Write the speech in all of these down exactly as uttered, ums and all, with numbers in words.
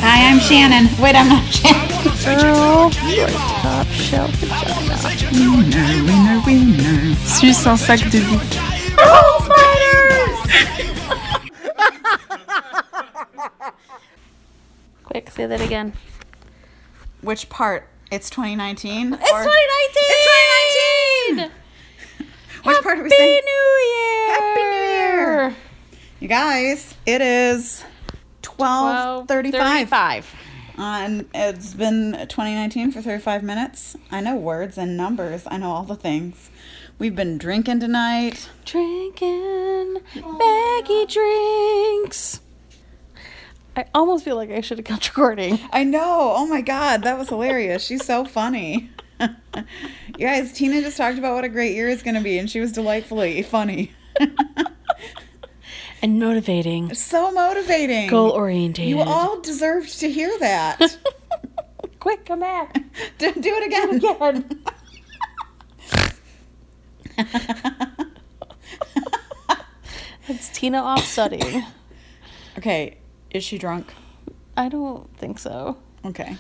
Hi, I'm Shannon. Wait, I'm not Shannon. Girl, you're top shelf vagina. Winner, winner, winner. Suis un sac de bites. Oh, spiders! Quick, say that again. Which part? It's twenty nineteen? It's or- twenty nineteen! It's twenty nineteen! Which Happy part are we saying? New Year! Happy New Year! You guys, it is twelve thirty-five. thirty-five. And it's been twenty nineteen for thirty-five minutes. I know words and numbers. I know all the things. We've been drinking tonight. Drinking baggy drinks. I almost feel like I should have kept recording. I know. Oh my God. That was hilarious. She's so funny. You guys, Tina just talked about what a great year it's going to be, and she was delightfully funny. And motivating. So motivating. Goal oriented. You all deserved to hear that. Quick, come back. do, do it again. Again. It's Tina off studying. Okay. Is she drunk? I don't think so. Okay.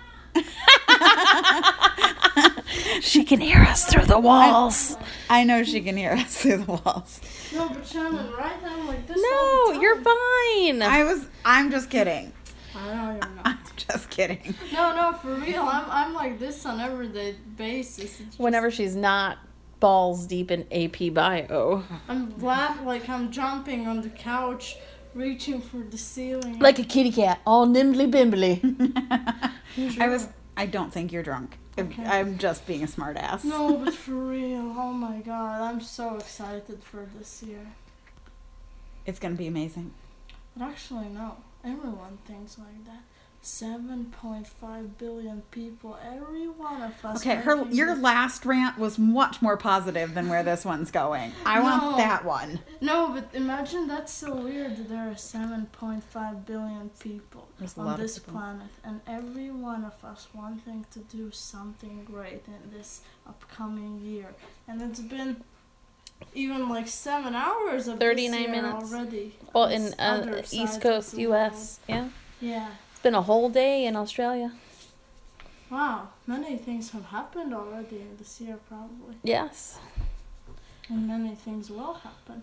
She can hear us through the walls. I know she can hear us through the walls. No, but Shannon, right? I'm like this. No, you're fine. I was, I'm just kidding. I know you're not. I'm just kidding. No, no, for real. I'm, I'm like this on everyday basis. It's just, Whenever she's not balls deep in A P bio. I'm laugh like I'm jumping on the couch, reaching for the ceiling. Like a kitty cat, all nimbly bimbly. I was, I don't think you're drunk. Okay. I'm just being a smart ass. No, but for real. Oh my God, I'm so excited for this year. It's going to be amazing. But actually, no. Everyone thinks like that. seven point five billion people, every one of us. Okay, her making your this- last rant was much more positive than where this one's going. I No. want that one. No, but imagine that's so weird that there are seven point five billion people There's a on lot of this people. planet, and every one of us wanting to do something great in this upcoming year. And it's been even like seven hours of thirty-nine this year minutes. already. Well, on in this uh, other side East of Coast the U S. Yeah. world. Yeah. It's been a whole day in Australia. Wow, many things have happened already in this year, probably. Yes. And many things will happen.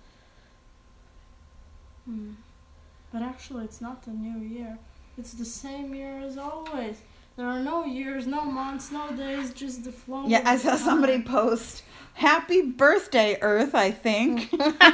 Hmm. But actually, it's not the new year. It's the same year as always. There are no years, no months, no days, just the flow. Yeah, of I the saw time. somebody post, "Happy birthday, Earth," I think.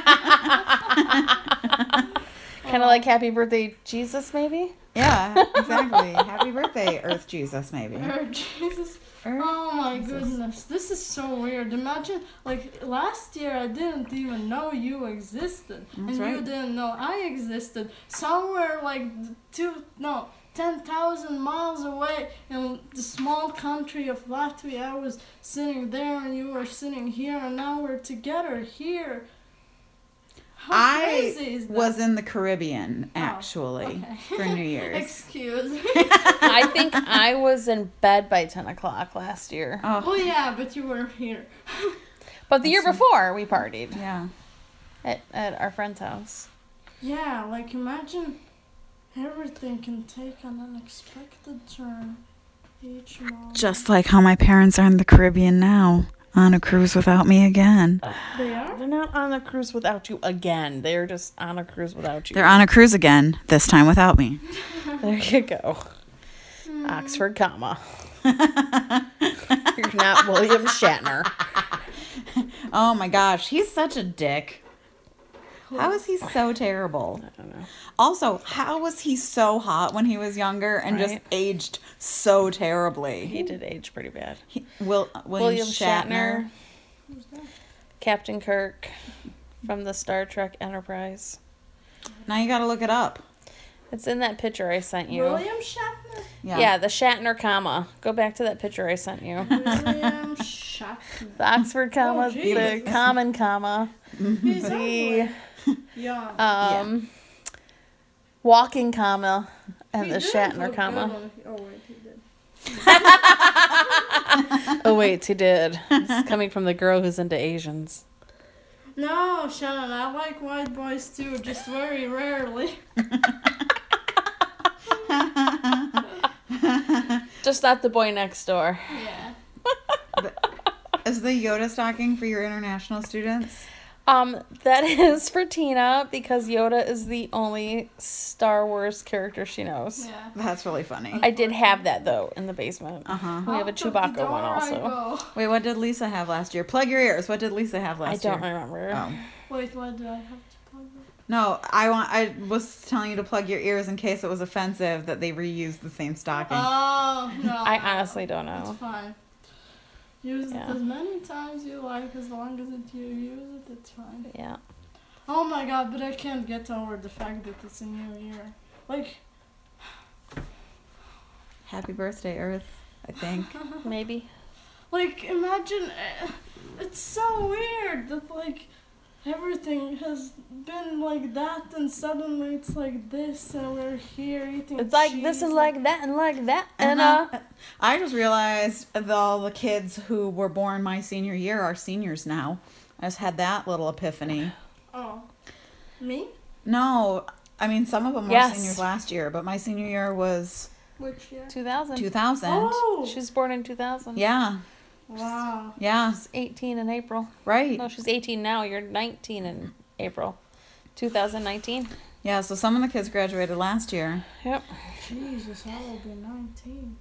Kind of like happy birthday, Jesus, maybe? Yeah, exactly. Happy birthday, Earth Jesus, maybe. Oh, Jesus. Earth Oh my Jesus. goodness. This is so weird. Imagine, like, last year I didn't even know you existed. That's and right. you didn't know I existed. Somewhere like two, no, ten thousand miles away in the small country of Latvia, I was sitting there and you were sitting here, and now we're together here. How I crazy is that? was in the Caribbean, Oh, actually, okay. for New Year's. Excuse me. I think I was in bed by ten o'clock last year. Oh, Well, yeah, but you were here. But the year before, we partied yeah. at, at our friend's house. Yeah, like imagine everything can take an unexpected turn each moment. Just like how my parents are in the Caribbean now, on a cruise without me again. They are? They're not on a cruise without you again. They're just on a cruise without you. They're on a cruise again, this time without me. There you go. Oxford, comma. You're not William Shatner. Oh my gosh, he's such a dick. How is he so terrible? I don't know. Also, how was he so hot when he was younger and just Right. aged so terribly? He did age pretty bad. He, Will, William, William Shatner. Shatner. Captain Kirk from the Star Trek Enterprise. Now you gotta look it up. It's in that picture I sent you. William Shatner? Yeah. the Shatner comma. Go back to that picture I sent you. William Shatner. The Oxford comma, Oh, the Jesus. common comma, He's the ugly. Yeah. um, walking comma, and He the didn't Shatner look comma. good on- Oh, wait, he did. Oh wait, he did. It's coming from the girl who's into Asians. No, Shannon, I like white boys too, just very rarely. just not the boy next door. Yeah. Is the Yoda stocking for your international students? Um, that is for Tina because Yoda is the only Star Wars character she knows. Yeah. That's really funny. I did have that though in the basement. Uh huh. We have a Out the Chewbacca door one I also. go. Wait, what did Lisa have last year? Plug your ears. What did Lisa have I last don't year? remember. Oh. Wait, why do I have to plug it? No, I want. I was telling you to plug your ears in case it was offensive that they reused the same stocking. Oh, no. I honestly don't It's know. fine. Use Yeah. it as many times you like, as long as it, you use it, it's fine. Yeah. Oh my god, but I can't get over the fact that it's a new year. Like, Happy birthday, Earth. I think. Maybe. like imagine, uh, it's so weird that like everything has been like that and suddenly it's like this and we're here eating It's like cheese this and like that and like that and Uh-huh. uh. I just realized that all the kids who were born my senior year are seniors now. I just had that little epiphany. Oh. Me? No, I mean some of them were Yes. seniors last year, but my senior year was Which year? two thousand. two thousand. Oh! She was born in two thousand. Yeah, Wow. yeah, She's eighteen in April. right. No, she's eighteen now. You're nineteen in April. two thousand nineteen. Yeah, so some of the kids graduated last year. Yep. Jesus, I will be nineteen.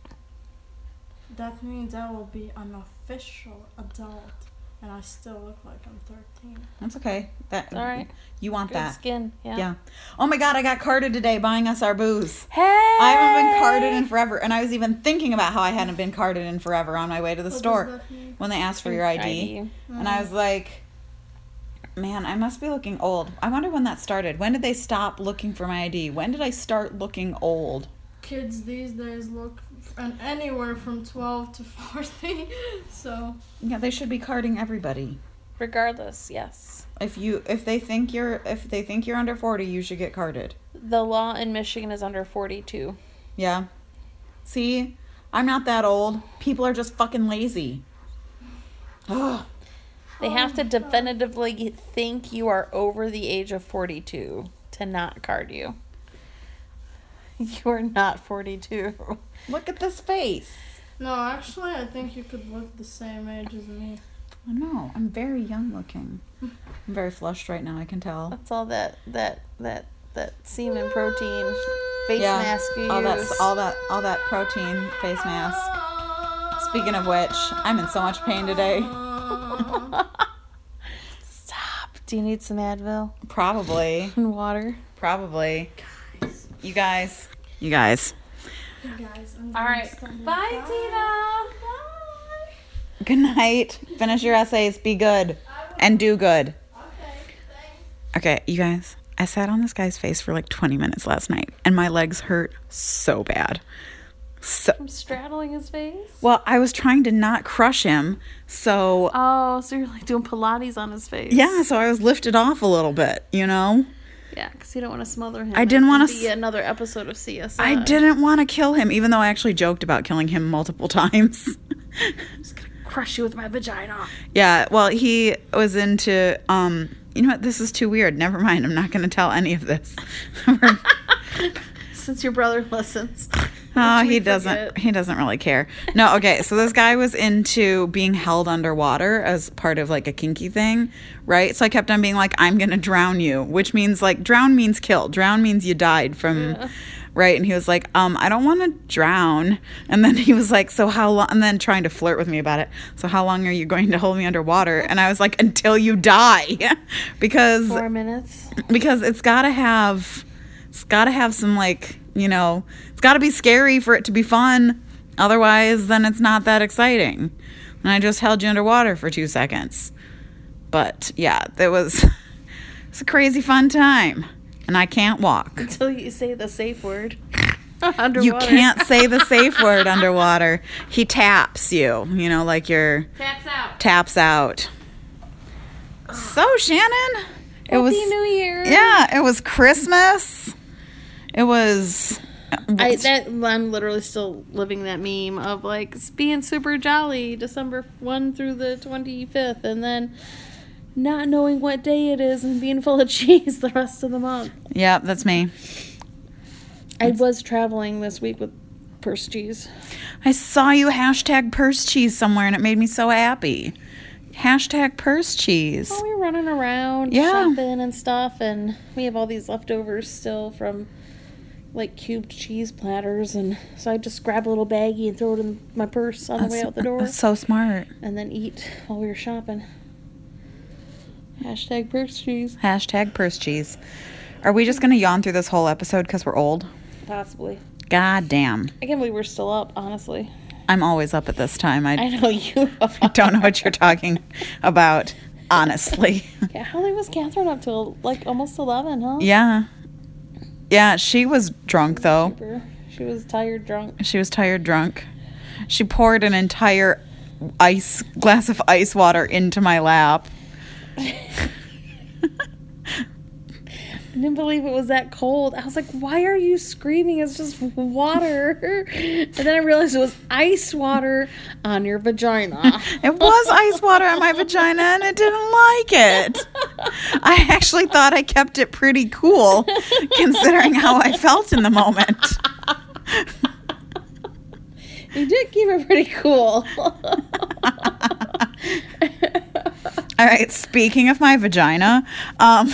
That means I will be an official adult. And I still look like I'm thirteen. That's okay. That It's all right. You want Good that? skin. Yeah. Yeah. Oh my God, I got carded today buying us our booze. Hey. I haven't been carded in forever, and I was even thinking about how I hadn't been carded in forever on my way to the What store does that mean? when they asked for your I D. And I was like, man, I must be looking old. I wonder when that started. When did they stop looking for my I D? When did I start looking old? Kids these days look and anywhere from twelve to forty. So Yeah, they should be carding everybody. Regardless, yes. If you if they think you're if they think you're under forty, you should get carded. The law in Michigan is under forty-two. Yeah. See, I'm not that old. People are just fucking lazy. Oh, They have to definitively think you are over the age of forty-two to not card you. You are not forty-two. look at this face. no, actually I think you could look the same age as me. I know. I'm very young looking. I'm very flushed right now. I can tell. That's all that that that that semen protein face Yeah, mask you all use. that all that all that protein face mask. Speaking of which, I'm in so much pain today. Stop. Do you need some Advil Probably. and water? Probably. You guys. You guys. You guys, I'm All gonna right. stand Bye, up. Tina. Bye. Good night. Finish your essays. Be good. And do good. Okay, thanks. Okay, you guys. I sat on this guy's face for like twenty minutes last night, and my legs hurt so bad. So I'm straddling his face. well, I was trying to not crush him, so Oh, so you're like doing Pilates on his face? yeah, so I was lifted off a little bit, you know? Yeah, because you don't want to smother him. I didn't want wanna to be s- another episode of C S I. I didn't want to kill him, even though I actually joked about killing him multiple times. Just gonna crush you with my vagina. Yeah, well, he was into, um, you know what? This is too weird. Never mind. I'm not going to tell any of this. Since your brother listens. Oh, Which we he doesn't. forget. He doesn't really care. No, okay. So this guy was into being held underwater as part of like a kinky thing, right? So I kept on being like, "I'm gonna drown you," which means like drown means kill. Drown means you died from, Yeah. right? And he was like, "Um, I don't want to drown." And then he was like, "So how long?" And then trying to flirt with me about it. So how long are you going to hold me underwater? And I was like, "Until you die," because Four minutes. because it's got to have it's got to have some like, you know, it's got to be scary for it to be fun. Otherwise, then it's not that exciting. And I just held you underwater for two seconds. But yeah, it was it's a crazy fun time. And I can't walk. Until you say the safe word. Underwater. You can't say the safe word underwater. He taps you, you know, like you're Taps out. taps out. So, Shannon, it was Happy New Year. yeah, it was Christmas. It was. I that I'm literally still living that meme of like being super jolly December first through the twenty-fifth, and then not knowing what day it is and being full of cheese the rest of the month. Yeah, that's me. I was traveling this week with purse cheese. I saw you hashtag purse cheese somewhere and it made me so happy. Hashtag purse cheese. Oh, we were running around Yeah. shopping and stuff, and we have all these leftovers still from like cubed cheese platters, and so I just grab a little baggie and throw it in my purse on the way out the door, That's so smart. and then eat while we were shopping. Hashtag purse cheese. Hashtag purse cheese. Are we just going to yawn through this whole episode because we're old? Possibly. God damn. I can't believe we're still up, honestly. I'm always up at this time. I, I know you I don't know what you're talking about, honestly. Yeah, how late was Catherine up till like almost eleven, huh? Yeah. Yeah, she was drunk, though. Super. She was tired, drunk. She was tired, drunk. She poured an entire ice glass of ice water into my lap. I didn't believe it was that cold. I was like, why are you screaming? It's just water. And then I realized it was ice water on your vagina. It was ice water on my vagina, and it didn't like it. I actually thought I kept it pretty cool, considering how I felt in the moment. You did keep it pretty cool. All right, speaking of my vagina, um...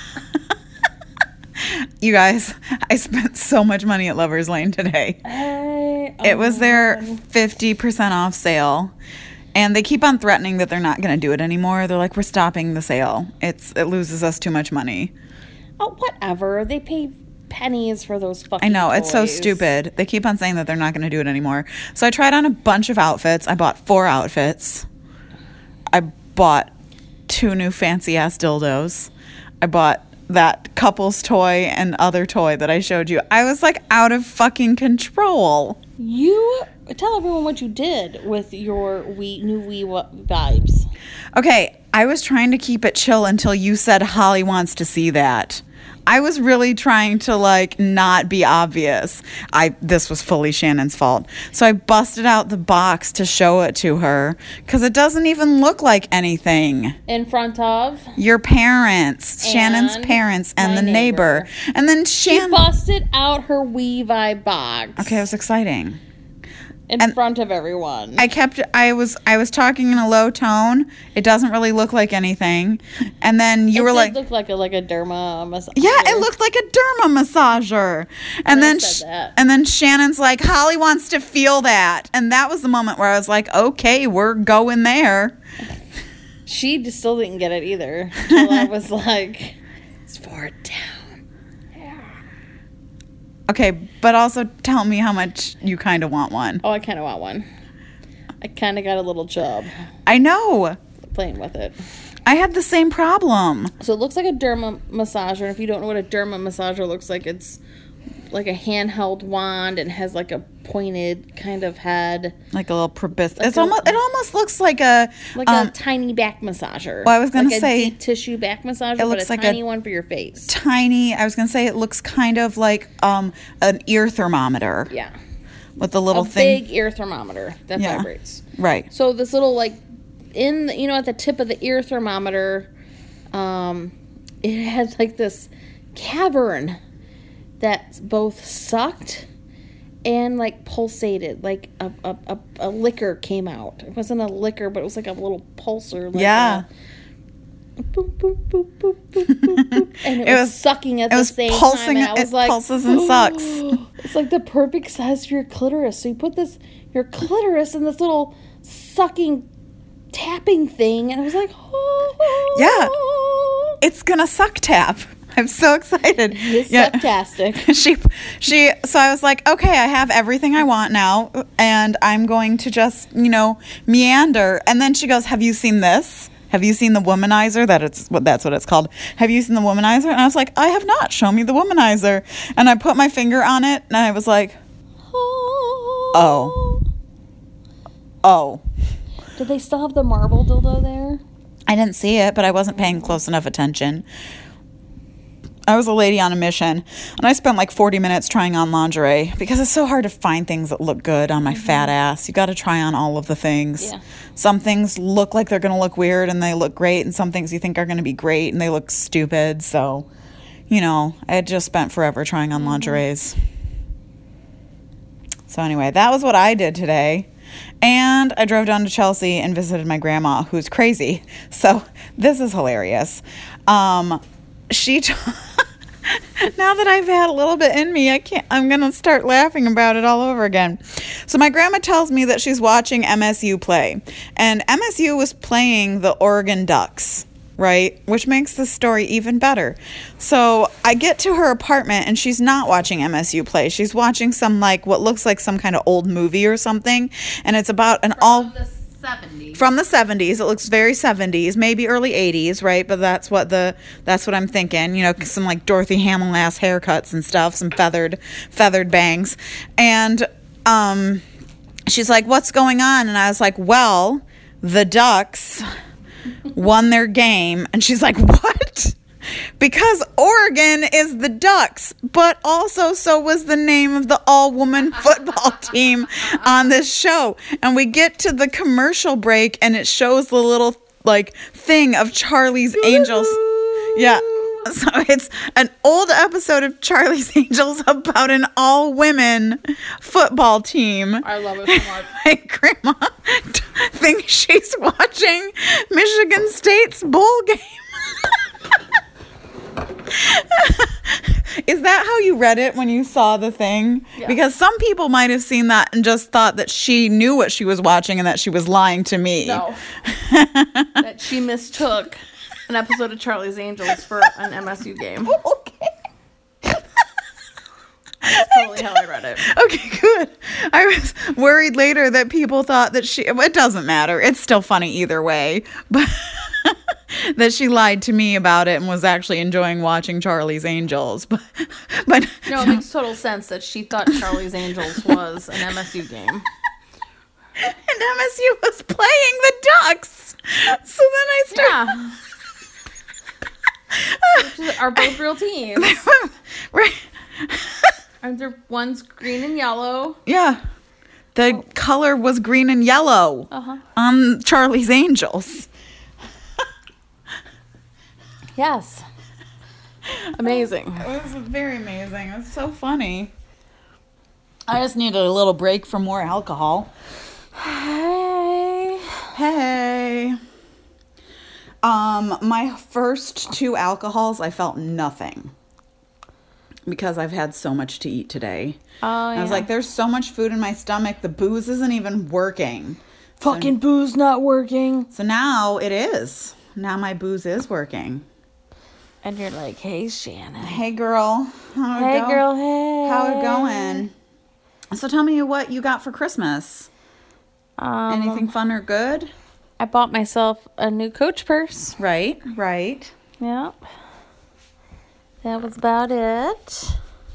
you guys, I spent so much money at Lover's Lane today. I, It was their um, fifty percent off sale. And they keep on threatening that they're not going to do it anymore. They're like, we're stopping the sale. It's It loses us too much money. Oh, whatever. They pay pennies for those fucking I know, it's so toys. stupid. They keep on saying that they're not going to do it anymore. So I tried on a bunch of outfits. I bought four outfits. I bought two new fancy-ass dildos. I bought that couple's toy and other toy that I showed you. I was like out of fucking control. You tell everyone what you did with your we new we vibes. Okay, I was trying to keep it chill until you said Holly wants to see that. I was really trying to like not be obvious. I this was fully Shannon's fault. So I busted out the box to show it to her because it doesn't even look like anything. In front of Your parents, Shannon's And parents, and my the neighbor. neighbor. And then she Shannon. busted out her we vibe box. Okay, it was exciting. in and front of everyone. I kept I was I was talking in a low tone. It doesn't really look like anything. And then you it were did like look like a like a derma massager. yeah, it looked like a derma massager. And, And I then said sh- that. and then Shannon's like, Holly wants to feel that. And that was the moment where I was like, okay, we're going there. She just still didn't get it either. Until I was like, it's for it down. Okay, but also tell me how much you kind of want one. Oh, I kind of want one. I kind of got a little chub I know. playing with it. I had the same problem. So it looks like a derma massager. And if you don't know what a derma massager looks like, it's like a handheld wand and has like a pointed kind of head, Like a little probis. Like it's a- almost it almost looks like a like um, a tiny back massager. Well, I was gonna like say- a deep tissue back massager, it looks but a like a- tiny one for your face. tiny. I was gonna say it looks kind of like um an ear thermometer Yeah, with the little a thing. big ear thermometer that Yeah. vibrates. Right. So this little like in the, you know at the tip of the ear thermometer, um, it has like this cavern that both sucked and like pulsated, like a a, a, a liquor came out. It wasn't a liquor, but it was like a little pulsar. Like Yeah. a, boop, boop, boop, boop, boop, boop, boop. And it, It was, was- sucking at it the was same pulsing- time. And I was it like, pulses and sucks. It's like the perfect size for your clitoris. So you put this your clitoris in this little sucking tapping thing, and I was like, oh, Yeah. It's gonna suck tap. I'm so excited. it's Yeah. sucktastic. she she so I was like, okay, I have everything I want now, and I'm going to just, you know, meander. And then she goes, have you seen this? Have you seen the womanizer? That it's what that's what it's called. Have you seen the womanizer? And I was like, I have not. Show me the womanizer. And I put my finger on it, and I was like, Oh. oh. Did they still have the marble dildo there? I didn't see it, but I wasn't paying close enough attention. I was a lady on a mission, and I spent like forty minutes trying on lingerie because it's so hard to find things that look good on my fat ass. You got to try on all of the things. Yeah. Some things look like they're going to look weird and they look great, and some things you think are going to be great and they look stupid. So, you know, I had just spent forever trying on lingeries. So anyway, that was what I did today. And I drove down to Chelsea and visited my grandma, who's crazy. So this is hilarious. Um, she, t- now that I've had a little bit in me, I can't, I'm going to start laughing about it all over again. So my grandma tells me that she's watching M S U play. And M S U was playing the Oregon Ducks, right? Which makes the story even better. So I get to her apartment and she's not watching M S U play. She's watching some, like, what looks like some kind of old movie or something. And it's about an From all... the seventies. From the seventies. It looks very seventies, maybe early eighties, right? But that's what the that's what I'm thinking. You know, some like Dorothy Hamill ass haircuts and stuff, some feathered feathered bangs. And um she's like, "What's going on?" And I was like, "Well, the Ducks won their game." And she's like, "What?" Because Oregon is the Ducks, but also so was the name of the all-woman football team on this show. And we get to the commercial break, and it shows the little, like, thing of Charlie's Angels. Yeah. So it's an old episode of Charlie's Angels about an all-women football team. I love it so much. My grandma thinks she's watching Michigan State's bowl game. Is that how you read it when you saw the thing? Yeah. Because some people might have seen that and just thought that she knew what she was watching and that she was lying to me. No. That she mistook an episode of Charlie's Angels for an M S U game. Okay. That's totally how I read it. Okay, good. I was worried later that people thought that she... It doesn't matter. It's still funny either way. But... that she lied to me about it and was actually enjoying watching Charlie's Angels. But, but No, it makes total sense that she thought Charlie's Angels was an M S U game. And M S U was playing the Ducks. So then I started... Yeah. Which are both real teams. Right. Aren't there one's green and yellow? Yeah. The oh. color was green and yellow uh-huh. on Charlie's Angels. Yes. Amazing. It was very amazing. It was so funny. I just needed a little break from more alcohol. Hey. Hey. Um, my first two alcohols, I felt nothing. Because I've had so much to eat today. Oh, yeah. I was like, there's so much food in my stomach. The booze isn't even working. Fucking so, booze not working. So now it is. Now my booze is working. And you're like, hey, Shannon. Hey, girl. How hey, go? girl, hey. How it going? So tell me what you got for Christmas. Um, Anything fun or good? I bought myself a new Coach purse. Right, right. Yep. That was about it.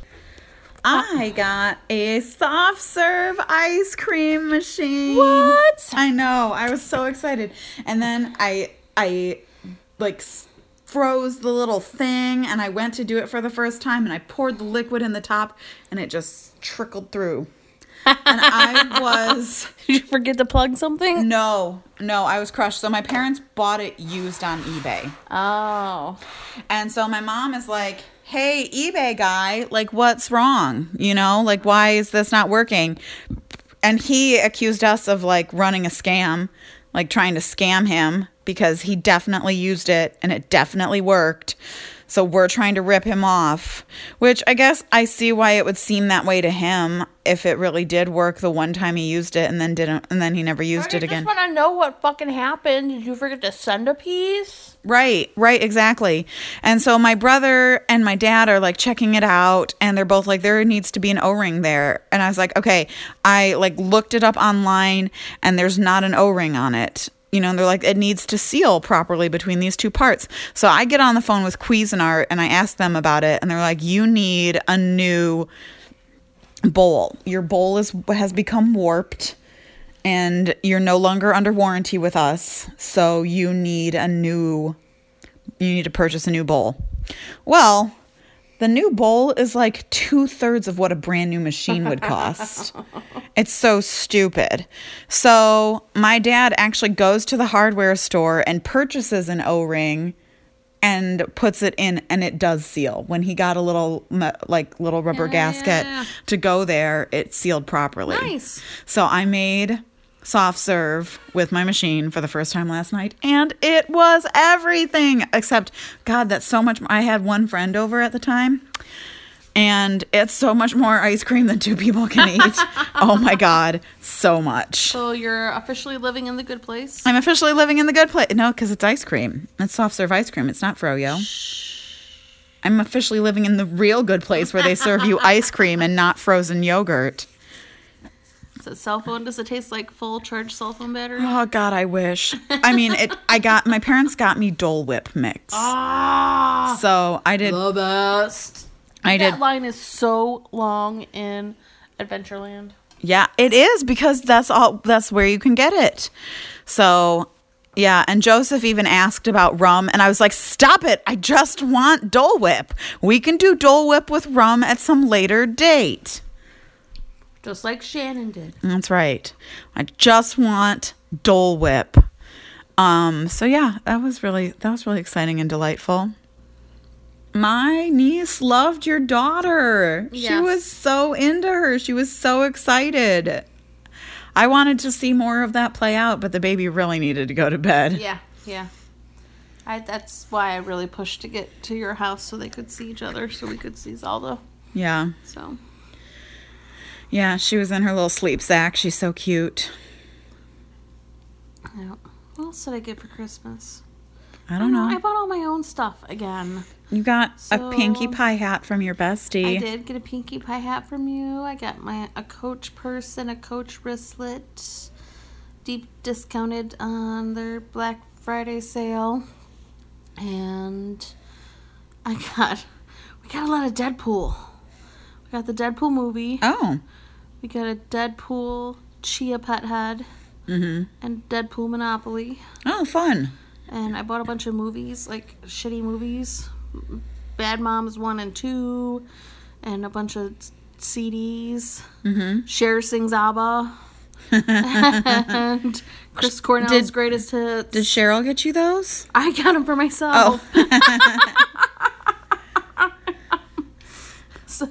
I got a soft serve ice cream machine. What? I know. I was so excited. And then I, I, like... froze the little thing, and I went to do it for the first time, and I poured the liquid in the top, and it just trickled through. And I was... Did you forget to plug something? No, no, I was crushed. So my parents bought it used on eBay. Oh. And so my mom is like, hey, eBay guy, like, what's wrong? You know, like, why is this not working? And he accused us of, like, running a scam, like, trying to scam him. Because he definitely used it and it definitely worked. So we're trying to rip him off. Which I guess I see why it would seem that way to him if it really did work the one time he used it and then didn't, and then he never used it again. I just want to know what fucking happened. Did you forget to send a piece? Right, right, exactly. And so my brother and my dad are like checking it out, and they're both like, there needs to be an O-ring there. And I was like, okay, I like looked it up online and there's not an O-ring on it. You know, and they're like, it needs to seal properly between these two parts. So I get on the phone with Cuisinart and I ask them about it. And they're like, you need a new bowl. Your bowl is has become warped and you're no longer under warranty with us. So you need a new, you need to purchase a new bowl. Well, the new bowl is like two thirds of what a brand new machine would cost. It's so stupid. So my dad actually goes to the hardware store and purchases an O-ring and puts it in, and it does seal. When he got a little me- like little rubber Yeah, gasket yeah, yeah. to go there, it sealed properly. Nice. So I made soft serve with my machine for the first time last night, and it was everything except, God, that's so much. I had one friend over at the time, and it's so much more ice cream than two people can eat. Oh my God, so much. So you're officially living in the good place? I'm officially living in the good place. No, because it's ice cream. It's soft serve ice cream. It's not froyo. I'm officially living in the real good place where they serve you ice cream and not frozen yogurt. Is it cell phone? Does it taste like full charged cell phone battery? Oh God, I wish. I mean, it. I got my parents got me Dole Whip mix, Ah, so I did. the best. I did. That line is so long in Adventureland. Yeah, it is, because that's all. That's where you can get it. So, yeah. And Joseph even asked about rum, and I was like, "Stop it! I just want Dole Whip. We can do Dole Whip with rum at some later date." Just like Shannon did. That's right. I just want Dole Whip. Um. So yeah, that was really that was really exciting and delightful. My niece loved your daughter. She Yes. was so into her. She was so excited. I wanted to see more of that play out, but the baby really needed to go to bed. Yeah, yeah. I, that's why I really pushed to get to your house so they could see each other, so we could see Zelda. Yeah. So, Yeah, she was in her little sleep sack. She's so cute. yeah. What else did I get for Christmas? I don't know. I bought all my own stuff again. You got So- a Pinkie Pie hat from your bestie. I did get a Pinkie Pie hat from you. I got my a Coach purse and a Coach wristlet, deep discounted on their Black Friday sale. And I got we got a lot of Deadpool. We got the Deadpool movie. Oh. We got a Deadpool Chia Pet Head Mm-hmm. and Deadpool Monopoly. Oh, fun. And I bought a bunch of movies, like shitty movies. Bad Moms one and two. And a bunch of C Ds. Mm-hmm. Cher sings ABBA. And Chris Cornell's Did- greatest hits. Did Cheryl get you those? I got them for myself. Oh. So,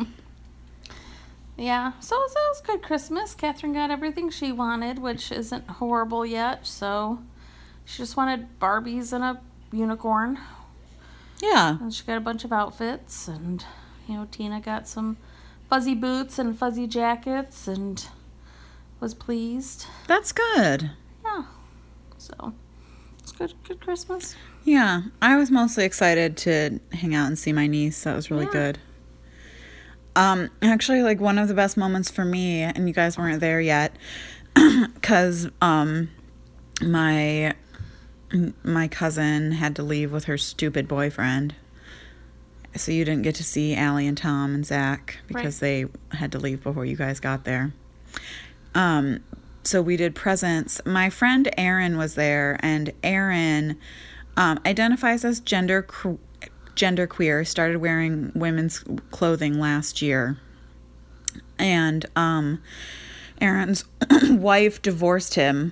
yeah. So, so it was a good Christmas. Catherine got everything she wanted, which isn't horrible yet. So, she just wanted Barbies and a unicorn. Yeah. And she got a bunch of outfits. And, you know, Tina got some fuzzy boots and fuzzy jackets and was pleased. That's good. Yeah. So, it's good, good Christmas. Yeah. I was mostly excited to hang out and see my niece. That was really Yeah. good. Um, actually, like, one of the best moments for me, and you guys weren't there yet, because um, my my cousin had to leave with her stupid boyfriend. So you didn't get to see Allie and Tom and Zach because they had to leave before you guys got there. Um, so we did presents. My friend Erin was there, and Erin um, identifies as gender cr- genderqueer, started wearing women's clothing last year. And um, Erin's wife divorced him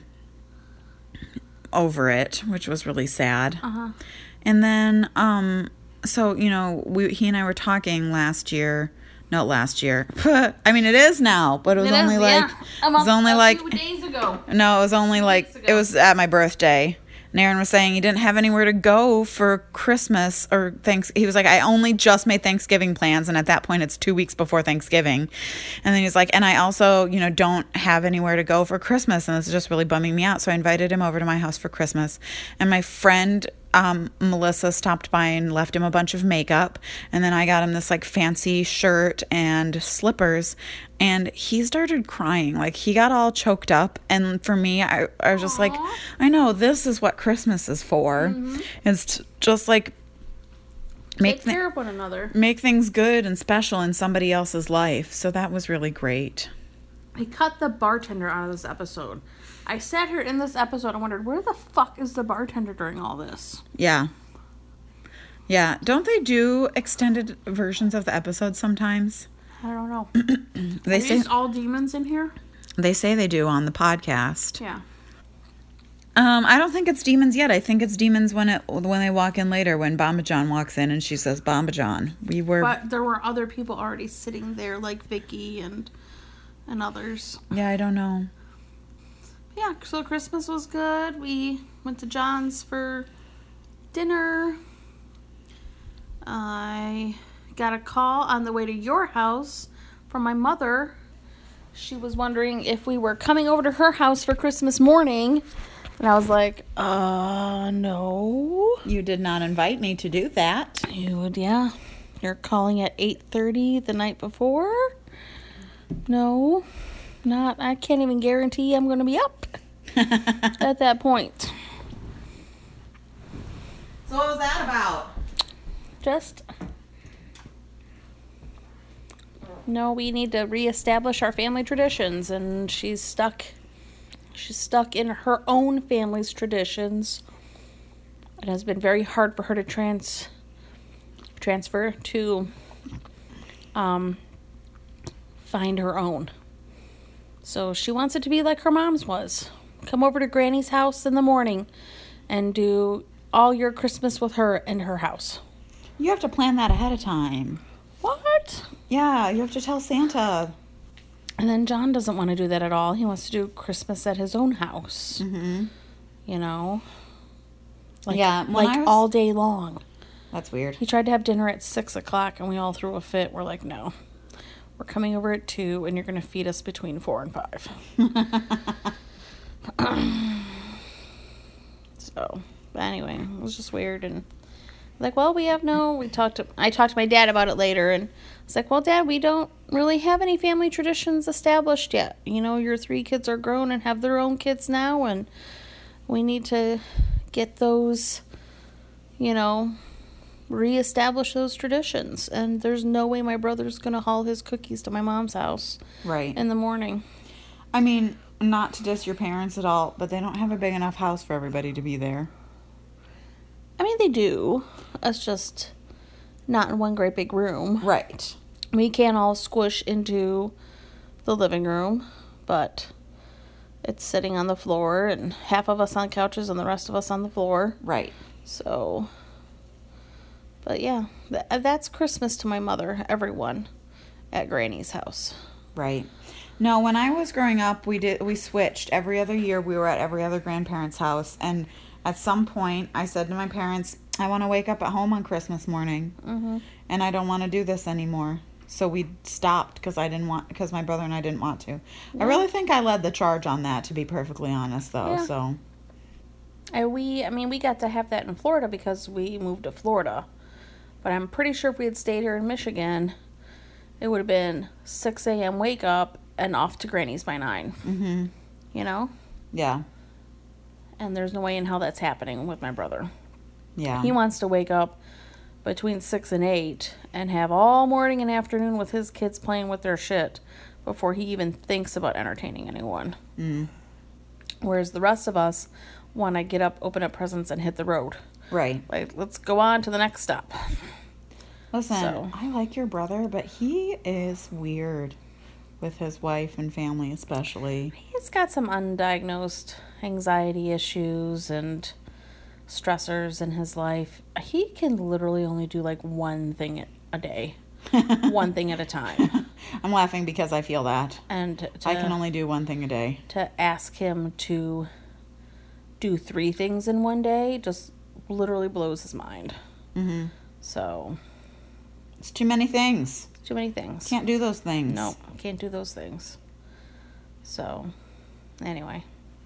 over it, which was really sad. Uh-huh. And then, um, so, you know, we, he and I were talking last year. Not last year. I mean, it is now, but it was It is, only like, yeah. it was only a like, few days ago. no, it was only like, weeks it ago. was at my birthday. And Aaron was saying he didn't have anywhere to go for Christmas or thanks. He was like, I only just made Thanksgiving plans. And at that point, it's two weeks before Thanksgiving. And then he's like, and I also, you know, don't have anywhere to go for Christmas. And this is just really bumming me out. So I invited him over to my house for Christmas. And my friend, um, Melissa, stopped by and left him a bunch of makeup. And then I got him this like fancy shirt and slippers. And he started crying. Like, he got all choked up. And for me, I, I was just like, I know, this is what Christmas is for. Mm-hmm. It's t- just like make Take thi- care of one another. make things good and special in somebody else's life. So that was really great. I cut the bartender out of this episode. I sat here in this episode and wondered, where the fuck is the bartender during all this? Yeah. Yeah. Don't they do extended versions of the episodes sometimes? I don't know. They Are say these all demons in here? they say they do on the podcast. Yeah. Um, I don't think it's demons yet. I think it's demons when it when they walk in later, when Bomba John walks in and she says, Bomba John, we were... But there were other people already sitting there, like Vicky and and others. Yeah, I don't know. Yeah, so Christmas was good. We went to John's for dinner. I got a call on the way to your house from my mother. She was wondering if we were coming over to her house for Christmas morning. And I was like, uh, no. You did not invite me to do that. You would, yeah. You're calling at eight thirty the night before? No. Not, I can't even guarantee I'm going to be up at that point. So what was that about? Just, no, we need to reestablish our family traditions, and she's stuck. She's stuck in her own family's traditions. It has been very hard for her to trans transfer to um find her own. So she wants it to be like her mom's was. Come over to Granny's house in the morning and do all your Christmas with her in her house. You have to plan that ahead of time. What? Yeah, you have to tell Santa. And then John doesn't want to do that at all. He wants to do Christmas at his own house. Mm-hmm. You know? Like, Yeah, when like I was- all day long. That's weird. He tried to have dinner at six o'clock, and we all threw a fit. We're like, no. We're coming over at two, and you're going to feed us between four and five. So, but anyway, it was just weird. And like, well, we have no, we talked to, I talked to my dad about it later, and it's like, well, Dad, we don't really have any family traditions established yet. You know, your three kids are grown and have their own kids now, and we need to get those, you know, reestablish those traditions. And there's no way my brother's going to haul his cookies to my mom's house Right. in the morning. I mean, not to diss your parents at all, but they don't have a big enough house for everybody to be there. I mean, they do. It's just not in one great big room. Right. We can't all squish into the living room, but it's sitting on the floor, and half of us on couches and the rest of us on the floor. Right. So, but yeah, th- that's Christmas to my mother, everyone at Granny's house. Right. No, when I was growing up, we did we switched every other year. We were at every other grandparent's house, and at some point, I said to my parents, "I want to wake up at home on Christmas morning, Mm-hmm. and I don't want to do this anymore." So we stopped because I didn't want because my brother and I didn't want to. Yeah. I really think I led the charge on that, to be perfectly honest, though. Yeah. So And we, I mean, we got to have that in Florida because we moved to Florida. But I'm pretty sure if we had stayed here in Michigan, it would have been six a.m. wake up and off to Granny's by nine. mm-hmm. You know? Yeah, And there's no way in hell that's happening with my brother. yeah, He wants to wake up between six and eight and have all morning and afternoon with his kids playing with their shit before he even thinks about entertaining anyone. mm. Whereas the rest of us want to get up, open up presents, and hit the road. Right. Like, let's go on to the next stop. Listen, So- I like your brother, but he is weird with his wife and family, especially. He's got some undiagnosed anxiety issues and stressors in his life. He can literally only do like one thing a day, one thing at a time. I'm laughing because I feel that. And to, I can only do one thing a day. to ask him to do three things in one day just literally blows his mind. Mm-hmm. So, It's too many things. too many things. Can't do those things. No, can't do those things. So, anyway.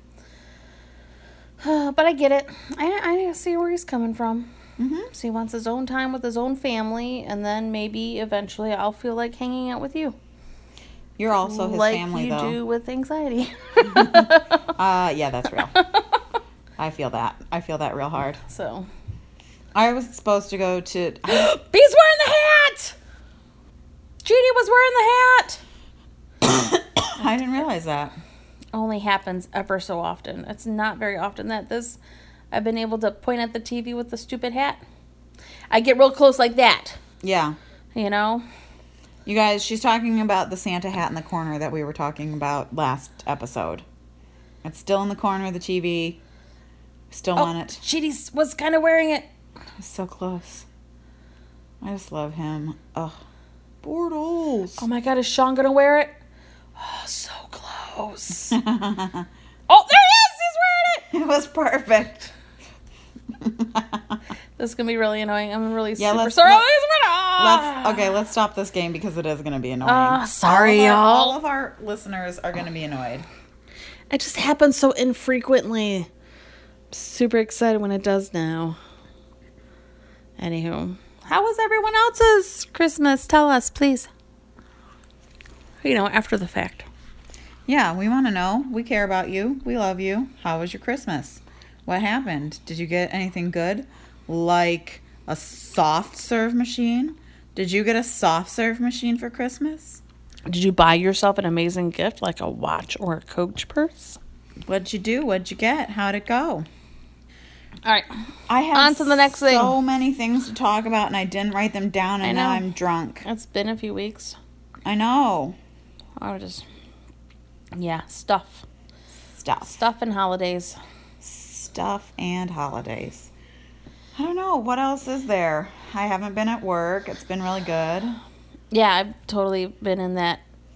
Uh, but I get it. I, I see where he's coming from. Mm-hmm. So he wants his own time with his own family, and then maybe eventually I'll feel like hanging out with you. You're also his like family, you though. do with anxiety. Uh, yeah, that's real. I feel that. I feel that real hard. So, I was supposed to go to. Bee's wearing the hat! Jeannie was wearing the hat! I didn't realize that. Only happens ever so often. It's not very often that this I've been able to point at the T V with the stupid hat. I get real close like that, Yeah. you know? You guys, she's talking about the Santa hat in the corner that we were talking about last episode. It's still in the corner of the T V. Still Oh, want it. Chidi was kind of wearing it. It's so close. I just love him. Ugh. Bortles. Oh my God, is Sean gonna wear it? Oh, so close. Oh, there he is! He's wearing it! It was perfect. This is gonna be really annoying. I'm really Yeah, super let's- sorry. let- Ah. Let's okay. Let's stop this game because it is going to be annoying. Ah, sorry, all of our, y'all. all of our listeners are going to be annoyed. It just happens so infrequently. Super excited when it does now. Anywho, how was everyone else's Christmas? Tell us, please. You know, after the fact. Yeah, we want to know. We care about you. We love you. How was your Christmas? What happened? Did you get anything good? Like a soft serve machine? Did you get a soft serve machine for Christmas? Did you buy yourself an amazing gift like a watch or a Coach purse? What'd you do? What'd you get? How'd it go? All right. I had On to the next thing. so many things to talk about, and I didn't write them down, and I now know. I'm drunk. It's been a few weeks. I know. I was just, yeah, stuff. Stuff. Stuff and holidays. Stuff and holidays. I don't know. What else is there? I haven't been at work. It's been really good. Yeah, I've totally been in that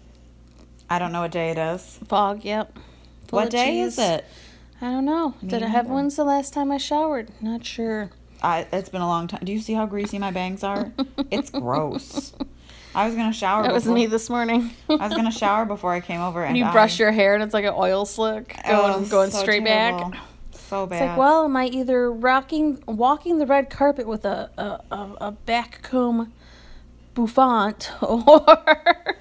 I don't know what day it is. fog, yep. Full What of day cheese. is it? I don't know. Me Did I have neither. when's the last time I showered? Not sure. I, it's been a long time. Do you see how greasy my bangs are? It's gross. I was going to shower That was before. me this morning. I was going to shower before I came over. And you I, brush your hair and it's like an oil slick going, Oh, going so straight terrible. back. So bad. It's like, well, am I either rocking, walking the red carpet with a a, a, a back comb bouffant, or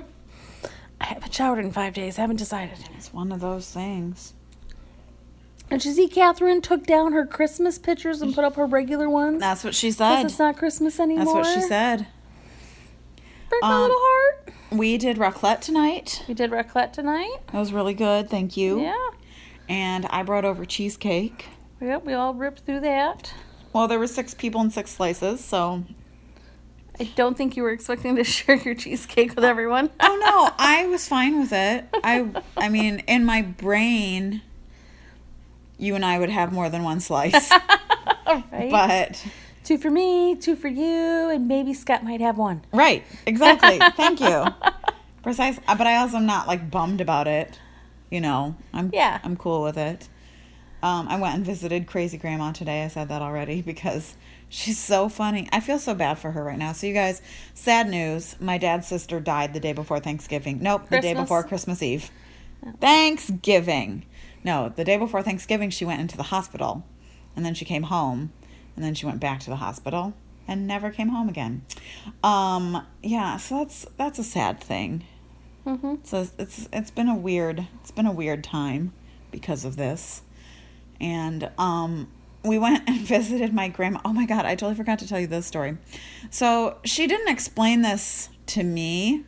I haven't showered in five days. I haven't decided. It's one of those things. And you see, Catherine took down her Christmas pictures and put up her regular ones. That's what she Because said. it's not Christmas anymore. That's what she said. Break my Um, little heart. We did raclette tonight. We did raclette tonight. It was really good. Thank you. Yeah. And I brought over cheesecake. Yep, we all ripped through that. Well, there were six people and six slices, so. I don't think you were expecting to share your cheesecake with everyone. Oh no, I was fine with it. I, I mean, in my brain, you and I would have more than one slice. Right? But Two for me, two for you, and maybe Scott might have one. right, exactly. Thank you. Precise. uh, But I also am not like bummed about it. You know, I'm Yeah. I'm cool with it. Um, I went and visited Crazy Grandma today. I said that already because she's so funny. I feel so bad for her right now. So you guys, sad news. My dad's sister died the day before Thanksgiving. Nope, the day Christmas? before Christmas Eve. Thanksgiving. No, the day before Thanksgiving, she went into the hospital. And then she came home. And then she went back to the hospital and never came home again. Um, yeah, so that's that's a sad thing. Mm-hmm. So it's it's been a weird it's been a weird time because of this. And um we went and visited my grandma. Oh my god, I totally forgot to tell you this story. So she didn't explain this to me,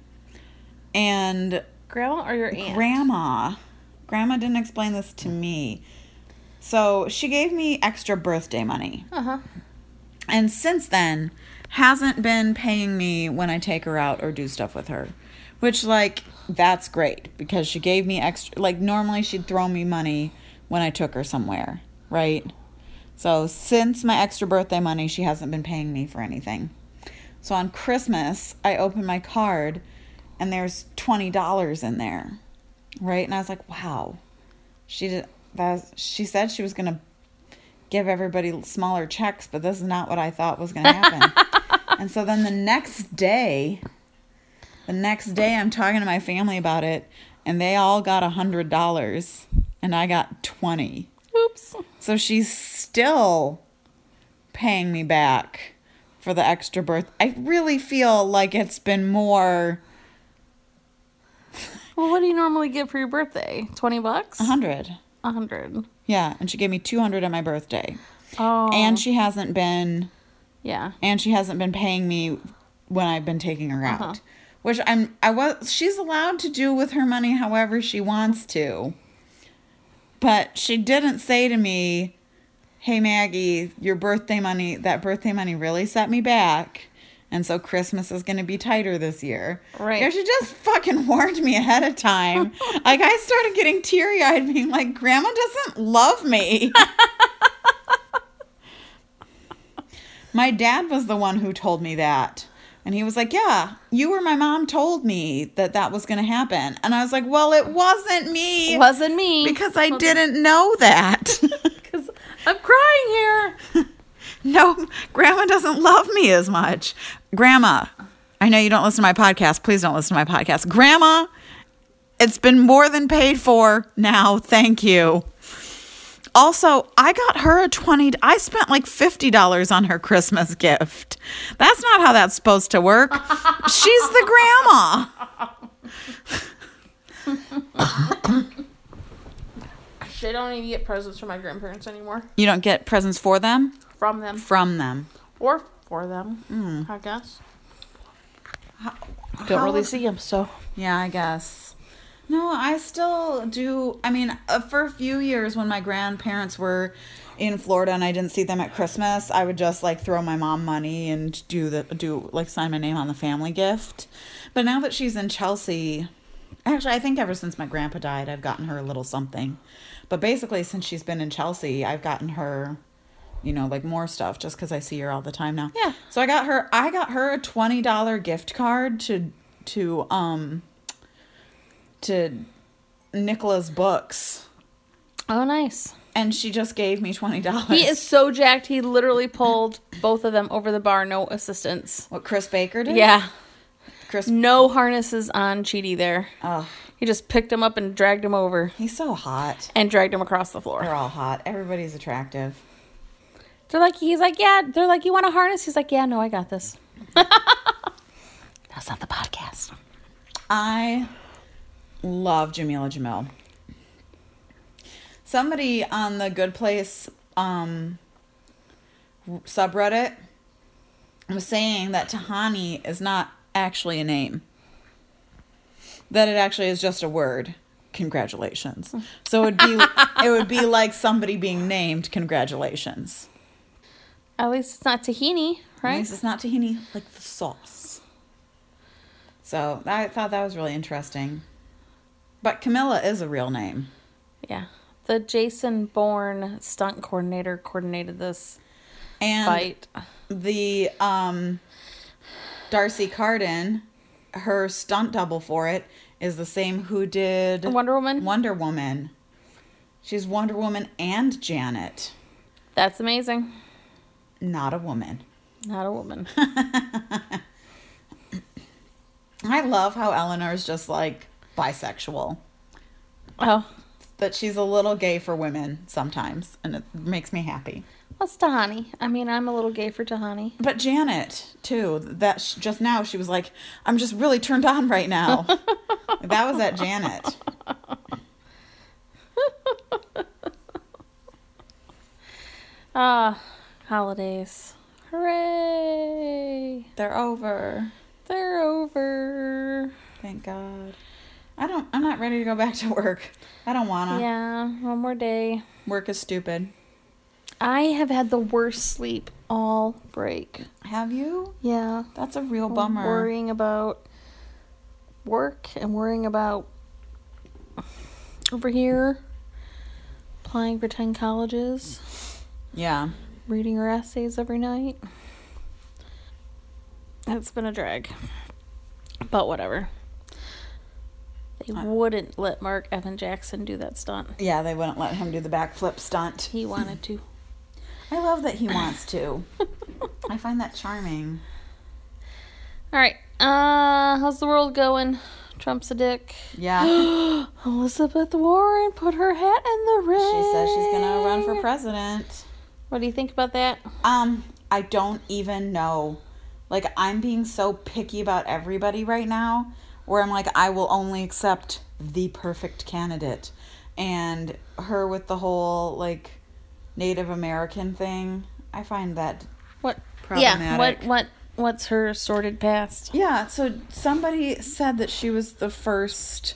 and Grandma or your aunt? grandma grandma didn't explain this to me. So she gave me extra birthday money. Uh-huh. And since then, hasn't been paying me when I take her out or do stuff with her. Which, like, that's great. Because she gave me extra... Like, normally she'd throw me money when I took her somewhere. Right? So, since my extra birthday money, she hasn't been paying me for anything. So, on Christmas, I opened my card, and there's twenty dollars in there. Right? And I was like, wow. She did... That, she said she was going to give everybody smaller checks, but this is not what I thought was going to happen. And so then the next day, the next day I'm talking to my family about it, and they all got one hundred dollars, and I got twenty. Oops. So she's still paying me back for the extra birth. I really feel like it's been more... Well, what do you normally get for your birthday? twenty bucks? one hundred. A hundred. Yeah, and she gave me two hundred on my birthday. Oh. And she hasn't been... Yeah. And she hasn't been paying me when I've been taking her out. Uh-huh. Which I'm I was she's allowed to do with her money however she wants to. But she didn't say to me, "Hey Maggie, your birthday money, that birthday money really set me back. And so Christmas is going to be tighter this year." Right. Yeah, she just fucking warned me ahead of time. Like, I started getting teary-eyed being like, Grandma doesn't love me. My dad was the one who told me that. And he was like, yeah, you or my mom told me that that was going to happen. And I was like, well, it wasn't me. It wasn't me. Because I didn't know that. Because I'm crying here. No, Grandma doesn't love me as much. Grandma, I know you don't listen to my podcast. Please don't listen to my podcast. Grandma, it's been more than paid for now. Thank you. Also, I got her a twenty dollars. I spent like fifty dollars on her Christmas gift. That's not how that's supposed to work. She's the grandma. They don't even get presents from my grandparents anymore. You don't get presents for them? From them. From them. Or for them, Mm. I guess. How, Don't how really was- see them, so. Yeah, I guess. No, I still do. I mean, uh, for a few years when my grandparents were in Florida and I didn't see them at Christmas, I would just like throw my mom money and do the do like sign my name on the family gift. But now that she's in Chelsea, actually, I think ever since my grandpa died, I've gotten her a little something. But basically, since she's been in Chelsea, I've gotten her, you know, like more stuff just because I see her all the time now. Yeah. So I got her. I got her a twenty dollar gift card to to um. to Nicola's Books. Oh, nice. And she just gave me twenty dollars. He is so jacked, he literally pulled both of them over the bar, no assistance. What Chris Baker did? Yeah. Chris. No harnesses on Cheaty there. Oh, He just picked him up and dragged him over. he's so hot. And dragged him across the floor. They're all hot. Everybody's attractive. They're like, he's like, yeah. They're like, you want a harness? He's like, yeah, no, I got this. That's not the podcast. I love Jamila Jamil. Somebody on the Good Place um, subreddit was saying that Tahani is not actually a name. That it actually is just a word. Congratulations. So it'd be it would be like somebody being named congratulations. At least it's not tahini, At right? least it's not tahini like the sauce. So I thought that was really interesting. But Camilla is a real name. Yeah. The Jason Bourne stunt coordinator coordinated this And fight. the um, Darcy Carden, her stunt double for it, is the same who did Wonder Woman? Wonder Woman. She's Wonder Woman and Janet. That's amazing. Not a woman. Not a woman. I love how Eleanor's just like bisexual. Oh. That she's a little gay for women sometimes, and it makes me happy. What's Tahani? I mean, I'm a little gay for Tahani. But Janet, too, that sh- just now she was like, I'm just really turned on right now. That was at Janet. Ah, holidays. Hooray. They're over. They're over. Thank God. I don't, I'm not ready to go back to work. I don't wanna. Yeah, one more day. Work is stupid. I have had the worst sleep all break. Have you? Yeah. That's a real I'm bummer. worrying about work and worrying about over here applying for ten colleges, Yeah. reading her essays every night. It's been a drag. But whatever. They Uh. wouldn't let Mark Evan Jackson do that stunt. Yeah, they wouldn't let him do the backflip stunt. He wanted to. I love that he wants to. I find that charming. All right. Uh, how's the world going? Trump's a dick. Yeah. Elizabeth Warren put her hat in the ring. She says she's gonna run for president. What do you think about that? Um, I don't even know. Like, I'm being so picky about everybody right now, where I'm like, I will only accept the perfect candidate. And her with the whole, like, Native American thing, I find that What? problematic. Yeah. What? What? What's her sordid past? Yeah, so somebody said that she was the first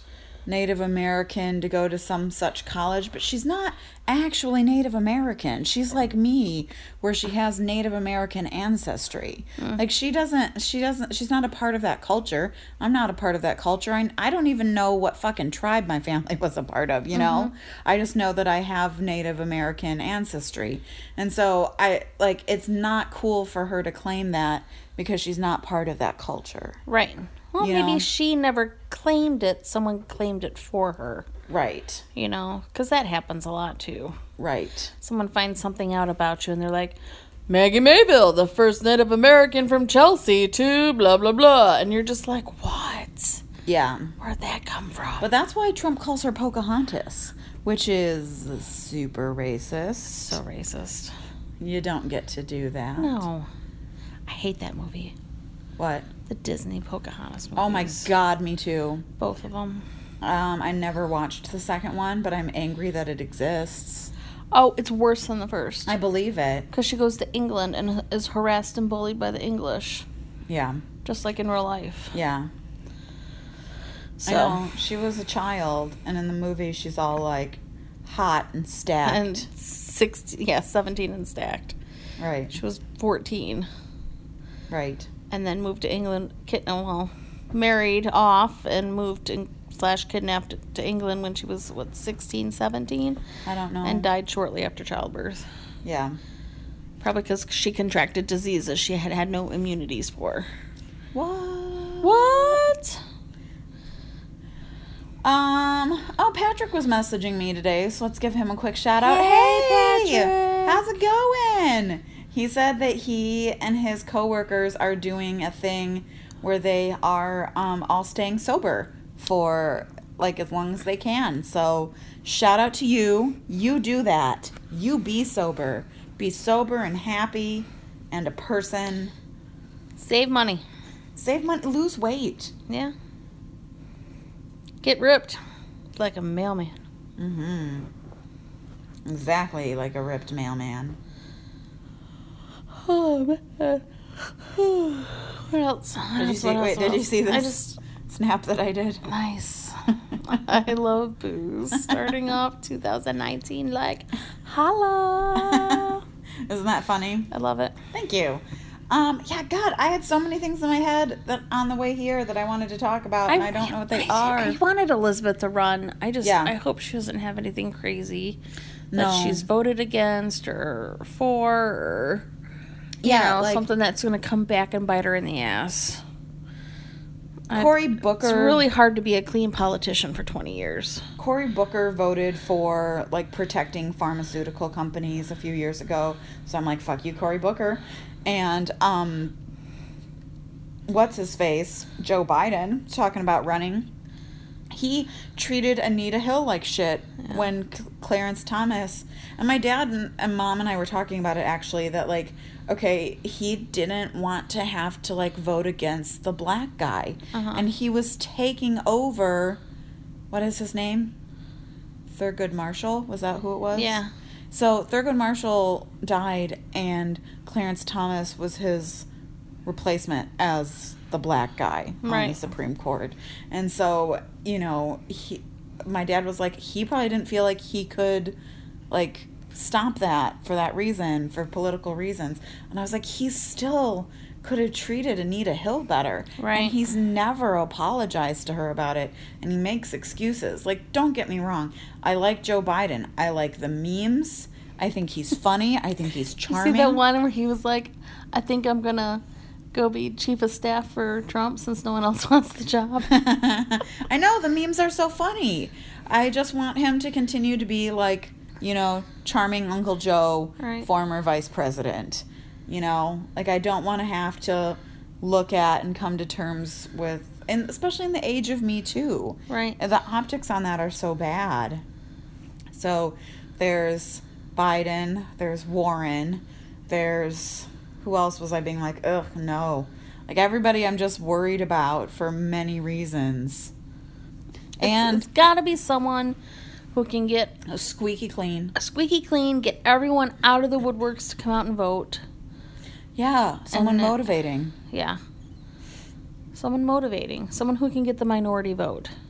Native American to go to some such college, but she's not actually Native American. She's like me, where she has Native American ancestry. Mm. Like she doesn't, she doesn't, she's not a part of that culture. I'm not a part of that culture. I, I don't even know what fucking tribe my family was a part of, you know? Mm-hmm. I just know that I have Native American ancestry. And so I, like, it's not cool for her to claim that because she's not part of that culture. Right. Well, you maybe know? she never claimed it. Someone claimed it for her. Right. You know, because that happens a lot, too. Right. Someone finds something out about you, and they're like, Maggie Mayville, the first Native American from Chelsea to blah, blah, blah. And you're just like, what? Yeah. Where'd that come from? But that's why Trump calls her Pocahontas, which is super racist. So racist. You don't get to do that. No. I hate that movie. What? The Disney Pocahontas movies. Oh my God, me too. Both of them. Um, I never watched the second one, but I'm angry that it exists. Oh, it's worse than the first. I believe it. Because she goes to England and is harassed and bullied by the English. Yeah. Just like in real life. Yeah. So. I know. She was a child, and in the movie she's all like hot and stacked. And sixteen, yeah, seventeen and stacked. Right. She was fourteen. Right. And then moved to England, kid, oh, well, married off and moved in, slash kidnapped to England when she was, what, sixteen, seventeen? I don't know. And died shortly after childbirth. Yeah. Probably because she contracted diseases she had had no immunities for. What? What? Um, oh, Patrick was messaging me today, so let's give him a quick shout out. Hey, Hey, Patrick. how's it going? He said that he and his coworkers are doing a thing where they are um, all staying sober for like as long as they can. So shout out to you. You do that. You be sober. Be sober and happy and a person. Save money. Save money. Lose weight. Yeah. Get ripped. Like a mailman. Mm-hmm. Exactly like a ripped mailman. Oh, man. What else? What Did you else? see? What else? Wait, What did you else? see this I just snap that I did? nice. I love booze. Starting off two thousand nineteen, like, holla. Isn't that funny? I love it. Thank you. Um, yeah, God, I had so many things in my head that on the way here that I wanted to talk about, and I, don't know what they I, are. I wanted Elizabeth to run. I just, Yeah. I hope she doesn't have anything crazy No. that she's voted against or for, or you Yeah, know, like- something that's going to come back and bite her in the ass. I- Cory Booker. It's really hard to be a clean politician for twenty years. Cory Booker voted for like protecting pharmaceutical companies a few years ago, so I'm like, fuck you, Cory Booker. And um, what's his face? Joe Biden talking about running. He treated Anita Hill like shit Yeah. when C- Clarence Thomas and my dad and, and mom and I were talking about it actually, that like, okay, he didn't want to have to like vote against the black guy, Uh-huh. and he was taking over. What is his name? Thurgood Marshall, was that who it was? Yeah. So Thurgood Marshall died, and Clarence Thomas was his replacement as the black guy on the Right. Supreme Court. And so, you know, he, my dad was like, he probably didn't feel like he could, like, stop that for that reason, for political reasons. And I was like, he still could have treated Anita Hill better. Right. And he's never apologized to her about it. And he makes excuses. Like, don't get me wrong. I like Joe Biden. I like the memes. I think he's funny. I think he's You charming. see that one where he was like, I think I'm going to go be chief of staff for Trump since no one else wants the job. I know, the memes are so funny. I just want him to continue to be like, you know, charming Uncle Joe, Right. former vice president. You know, like I don't want to have to look at and come to terms with, and especially in the age of Me Too. Right. The optics on that are so bad. So there's Biden, there's Warren, there's, who else was I being like, ugh, no. Like everybody I'm just worried about for many reasons. And it's got to be someone who can get squeaky clean. a squeaky clean, get everyone out of the woodworks to come out and vote. Yeah, someone then- motivating. Yeah. Someone motivating. Someone who can get the minority vote.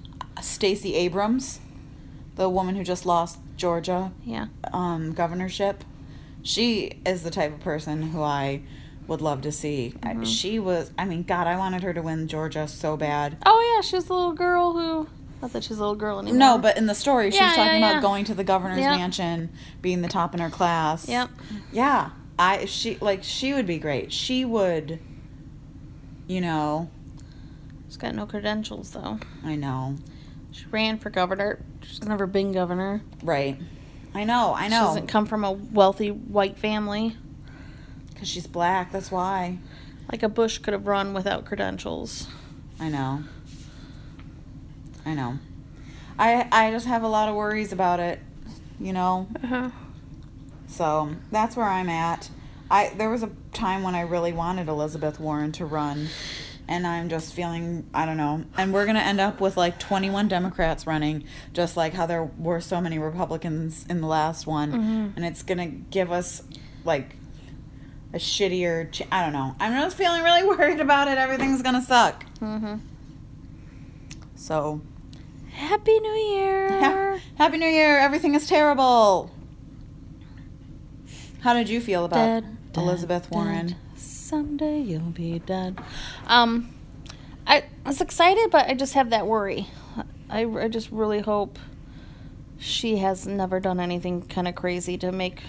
Stacey Abrams, the woman who just lost Georgia Yeah. um, governorship. She is the type of person who I would love to see. Mm-hmm. I, she was, I mean, God, I wanted her to win Georgia so bad. Oh, yeah, she was the little girl who... Not that she's a little girl anymore. No, but in the story, she Yeah, was talking yeah, about yeah. going to the governor's Yep. mansion, being the top in her class. Yep. Yeah, I she like she would be great. She would, you know. She's got no credentials, though. I know. She ran for governor. She's never been governor. Right. I know. I She know. doesn't come from a wealthy white family. Because she's black. That's why. Like a Bush could have run without credentials. I know. I know. I I just have a lot of worries about it, you know. Uh-huh. So that's where I'm at. I there was a time when I really wanted Elizabeth Warren to run, and I'm just feeling, I don't know. And we're gonna end up with like twenty-one Democrats running, just like how there were so many Republicans in the last one, Mm-hmm. and it's gonna give us like a shittier. Ch- I don't know. I'm just feeling really worried about it. Everything's gonna suck. Mm-hmm. So. Happy New Year. Ha- Happy New Year. Everything is terrible. How did you feel about Dead, Elizabeth dead, Warren? dead. Someday you'll be dead. Um, I was excited, but I just have that worry. I, I just really hope she has never done anything kind of crazy to make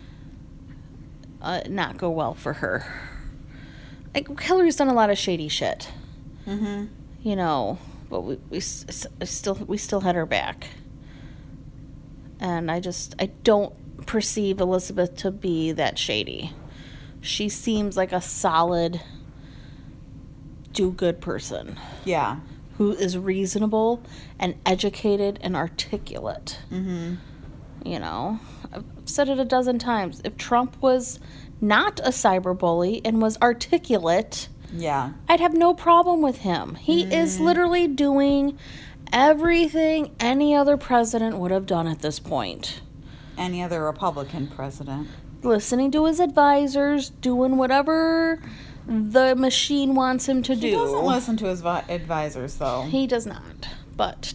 uh, not go well for her. Like, Hillary's done a lot of shady shit, Mm-hmm. you know, but we we s- s- still we still had her back, and I just I don't perceive Elizabeth to be that shady. She seems like a solid, do-good person Yeah. who is reasonable and educated and articulate. Mm-hmm. You know, I've said it a dozen times. If Trump was not a cyberbully and was articulate, Yeah. I'd have no problem with him. He is literally doing everything any other president would have done at this point. Any other Republican president. Listening to his advisors, doing whatever the machine wants him to do. He doesn't listen to his vi- advisors, though. He does not. But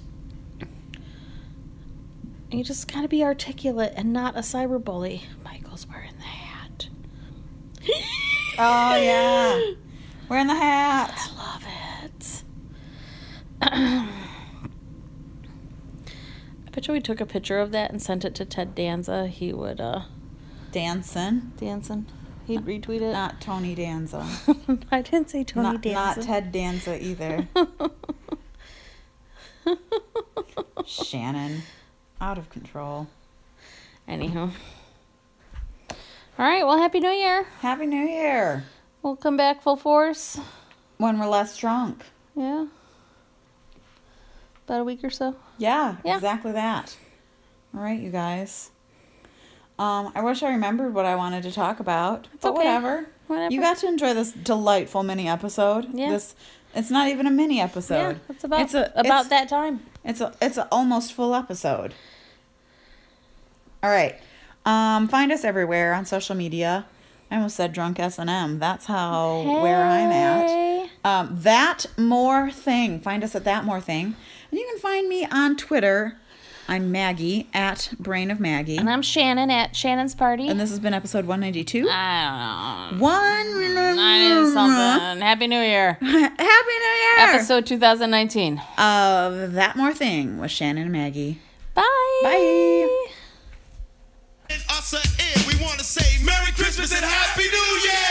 you just gotta be articulate and not a cyberbully. Michael's wearing the hat. Oh, yeah. Wearing the hat. I love it. I bet you we took a picture of that and sent it to Ted Danza. He would, uh, Danson. Danson. He'd retweet it. Not Tony Danza. I didn't say Tony not, Danza. not Ted Danza either. Shannon. Out of control. Anywho. All right, well, Happy New Year. Happy New Year. We'll come back full force. When we're less drunk. Yeah. About a week or so. Yeah, Yeah. exactly that. All right, you guys. Um, I wish I remembered what I wanted to talk about, but okay. whatever. Whatever. You got to enjoy this delightful mini episode. Yeah. This it's not even a mini episode. Yeah, it's about, It's a- about it's- that time. It's a it's an almost full episode. All right. Um, find us everywhere on social media. I almost said drunk S and M. That's how where I'm at. Hey. Um, that more thing. Find us at that more thing, and you can find me on Twitter. I'm Maggie at Brain of Maggie, And I'm Shannon at Shannon's Party. and this has been episode one ninety-two. I don't know. One ninety something. Happy New Year. Happy New Year! Episode two thousand nineteen. of That More Thing with Shannon and Maggie. Bye. Bye. Us are in. We want to say Merry Christmas and Happy New Year!